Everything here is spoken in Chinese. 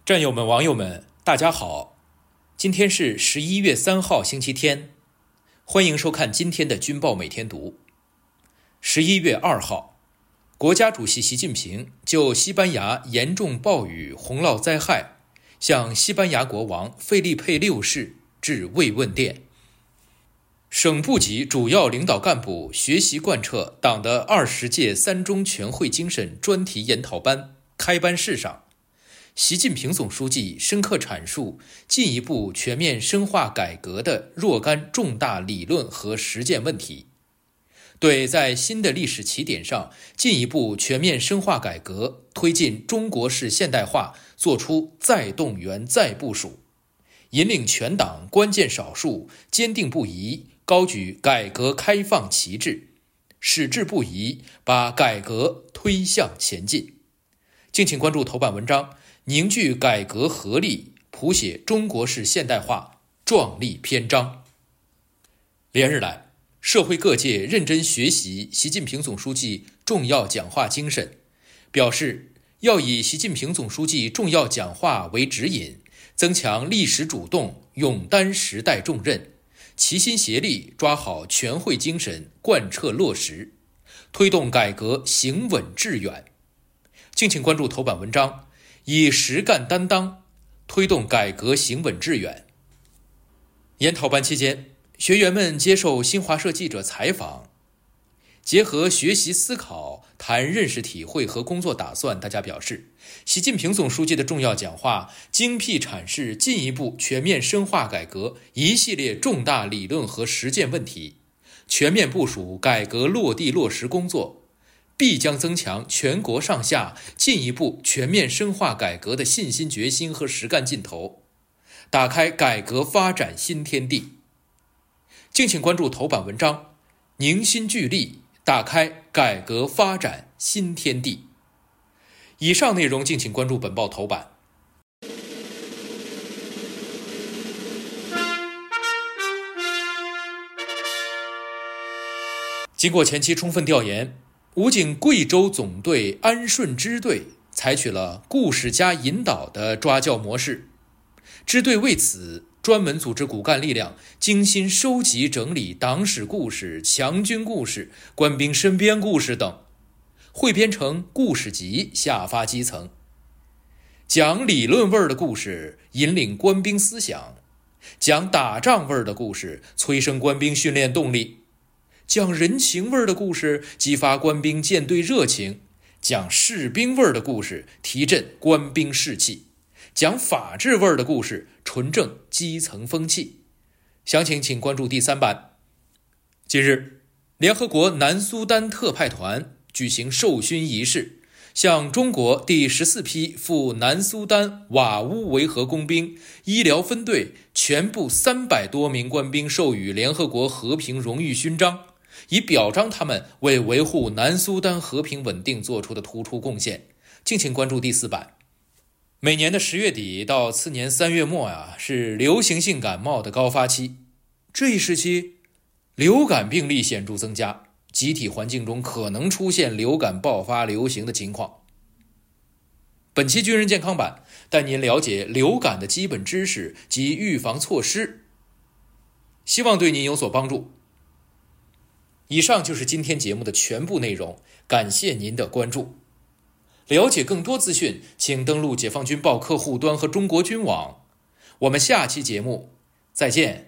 战友们、网友们，大家好！今天是11月3号，星期天，欢迎收看今天的军报每天读。11月2号，国家主席习近平就西班牙严重暴雨洪涝灾害，向西班牙国王费利佩6世致慰问电。省部级主要领导干部学习贯彻党的20届3中全会精神专题研讨班开班式上，习近平总书记深刻阐述进一步全面深化改革的若干重大理论和实践问题，对在新的历史起点上进一步全面深化改革、推进中国式现代化作出再动员、再部署，引领全党关键少数坚定不移高举改革开放旗帜，矢志不移把改革推向前进。敬请关注头版文章，凝聚改革合力，谱写中国式现代化壮丽篇章。连日来，社会各界认真学习习近平总书记重要讲话精神，表示要以习近平总书记重要讲话为指引，增强历史主动，勇担时代重任，齐心协力抓好全会精神，贯彻落实，推动改革行稳致远。敬请关注头版文章，以实干担当，推动改革行稳致远。研讨班期间，学员们接受新华社记者采访，结合学习思考谈认识体会和工作打算。大家表示，习近平总书记的重要讲话精辟阐释进一步全面深化改革一系列重大理论和实践问题，全面部署改革落地落实工作，必将增强全国上下进一步全面深化改革的信心决心和实干劲头，打开改革发展新天地。敬请关注头版文章，凝心聚力打开改革发展新天地。以上内容敬请关注本报头版。经过前期充分调研，武警贵州总队安顺支队采取了故事加引导的抓教模式，支队为此专门组织骨干力量精心收集整理党史故事、强军故事、官兵身边故事等，汇编成故事集下发基层，讲理论味儿的故事引领官兵思想，讲打仗味儿的故事催生官兵训练动力，讲人情味儿的故事激发官兵舰队热情，讲士兵味儿的故事提振官兵士气，讲法治味儿的故事纯正基层风气。详情请关注第3版。近日，联合国南苏丹特派团举行授勋仪式，向中国第14批赴南苏丹瓦乌维和工兵医疗分队全部300多名官兵授予联合国和平荣誉勋章，以表彰他们为维护南苏丹和平稳定做出的突出贡献。敬请关注第4版。每年的10月底到次年3月末是流行性感冒的高发期，这一时期流感病例显著增加，集体环境中可能出现流感爆发流行的情况。本期军人健康版带您了解流感的基本知识及预防措施，希望对您有所帮助。以上就是今天节目的全部内容，感谢您的关注。了解更多资讯，请登录解放军报客户端和中国军网。我们下期节目再见。